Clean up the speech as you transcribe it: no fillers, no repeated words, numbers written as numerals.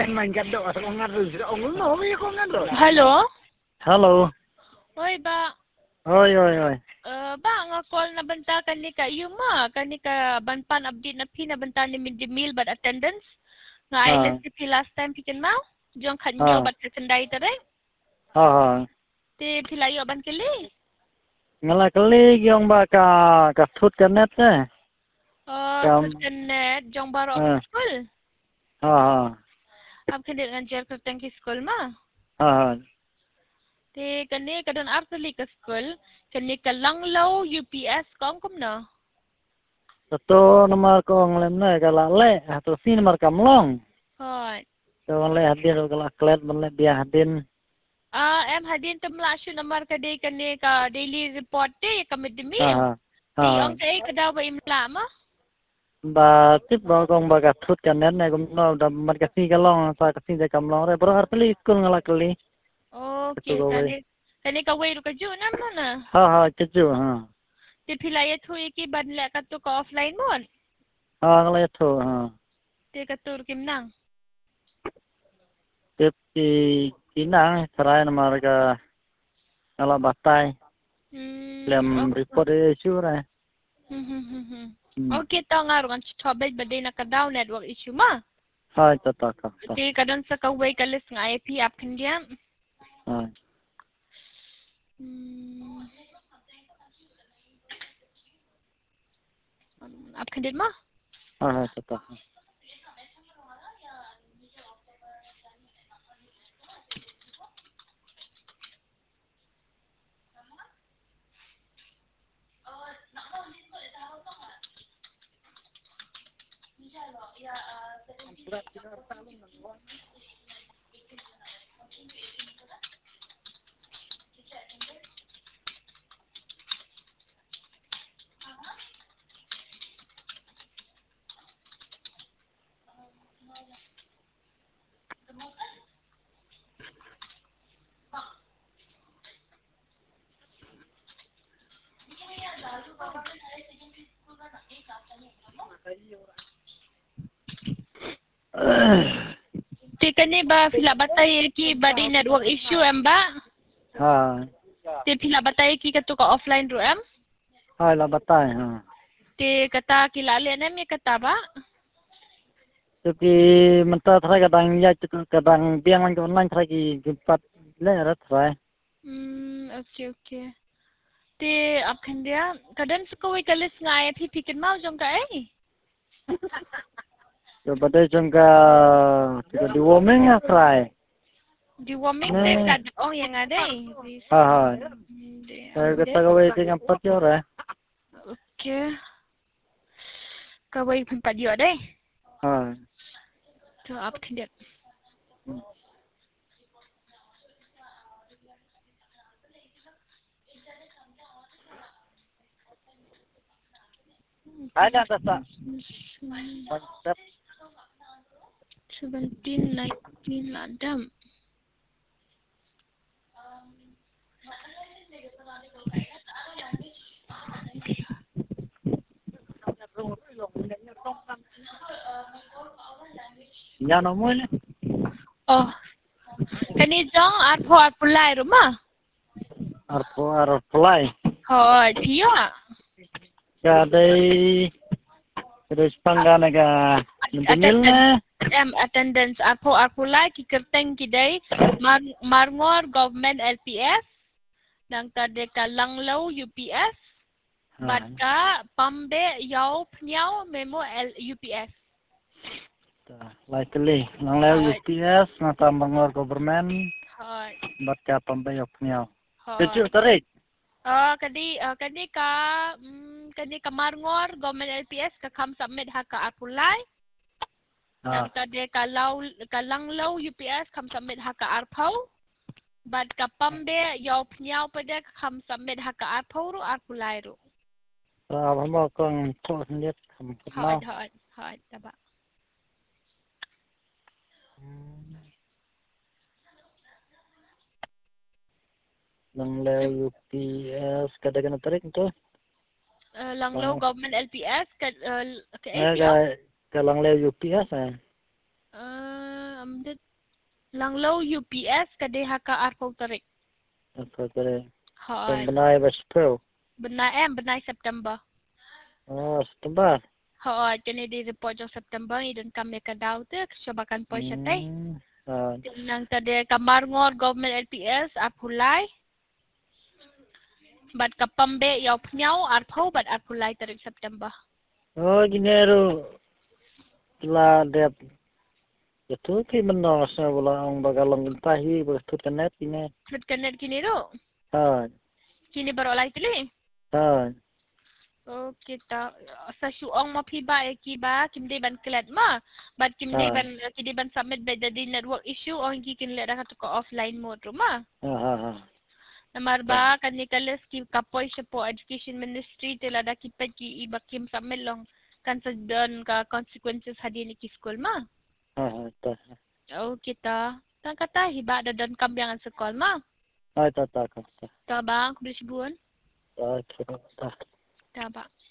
Hello? Hello. Oi ba. Oi. Ba nga call na banta kani ka yuma kani ka banpan update na pina banta ni mid-meal but attendance nga island si last time pikin mau jong khanyo bat kendai tare. Ti pilayo ban kili. Ngala kali gyong ba ka thut ka net ne. Thut ka net jong baro school. Ab kende ngajar ka tangki school ma. Ti kani kadon artali ka school kani ka langlaw UPS kong kumno. Satu nomor ko nglem ne kala le atau si nomor kamlong. Hoi. Ko le hadin kala klet le dia hadin. Em hadin temla syu nomor ka day kani ka daily report te ka mid-meal. Ti ong kay kada ba imla ma? Ba tip ba kong ba ka thut ka net ne kum no da mat ka si kalong sa ka si de kamlong re bro artali school ngala kali. Okay, kani ka way ru ka ju nam na. Keju Ti pilaya thu iki banla ka tu ka offline mon. ngala thu Ti ka tur kim nang. Tip kinang sarai nomor ka ngala batai. Lem report issue re. Okay, to nga ru kan chobet baday na ka down network issue ma. Tata. Ti kadon sa ka way ka list ng IP app kandiyan. App kandiyan ma? Tata. Ti kani ba pila batay ki body network issue em ba? Ti pila batay ki katu ka offline ru em? La batai Ti kata kilala na mi kata ba? Tapi menta thrai kadang ya kadang biang man online thrai ki jumpat le rat thrai. Okay. Ti ap khandia kadan sukoi kalis ngai phi phikin mau jong ka ai. So badai jongka di warming thrai. Di warming te kad ong yang ada. Saya kata kawai tinggal 4 jam. Okay. Kawai pun 4 jam deh. So ap khandia. Ada tak? Mantap. 17, 19 ladam. Ya nomor ni. Oh. Kani jong arpulai rumah. Arpulai. Tiyo. Kadai terus panggana ka mil na. Attendance arpulai ki kerteng kidai marngor government LPS nang tade ka langlaw UPS batka pambe yaw pnyaw memo UPS. Likely langlaw UPS nata marngor government batka pambe yaw pnyaw. Keju tarik. Kadi ka marngor government LPS ka kam submit ha ka arpulai. Nang tade ka langlaw UPS kam submit ha ka arpaw. Bad ka pambe yaw pnyaw pada kam submit ha ka arpaw ru arpulai ru. Mo kong to liet kam mau. Taba. Langlaw UPS kada kena tarik tu. Langlaw government LPS ka langlaw UPS Langlo UPS kadai haka arpau tarik. Apa kare? Hai. Benai April. Benai September. Oh, September. Hai, kini di report jong September ni dan kami kadau tu kecobakan poin syatai. Nang tadi kamar ngor government LPS apulai. Bat kapambe yaw pnyau arpau bat apulai tarik September. Oh, gini ru. Telah dia itu ki menos na wala ang bagalong tahi betul kanet ini. Tut kanet kini tu. Kini baru alai pilih. Oh kita sa syuong mo piba kiba kimde ban kelat ma but kimde ban submit by the network issue o hindi kinle ra ka offline mode ruma namar ba kanikalas ki kapoy siya po education ministry tila da kipad ki iba kim submit long kan sa don ka consequences hadi ni ki school ma oh kita tan kata hiba da don kambiangan sa school ma ta ba kulis buon ta ba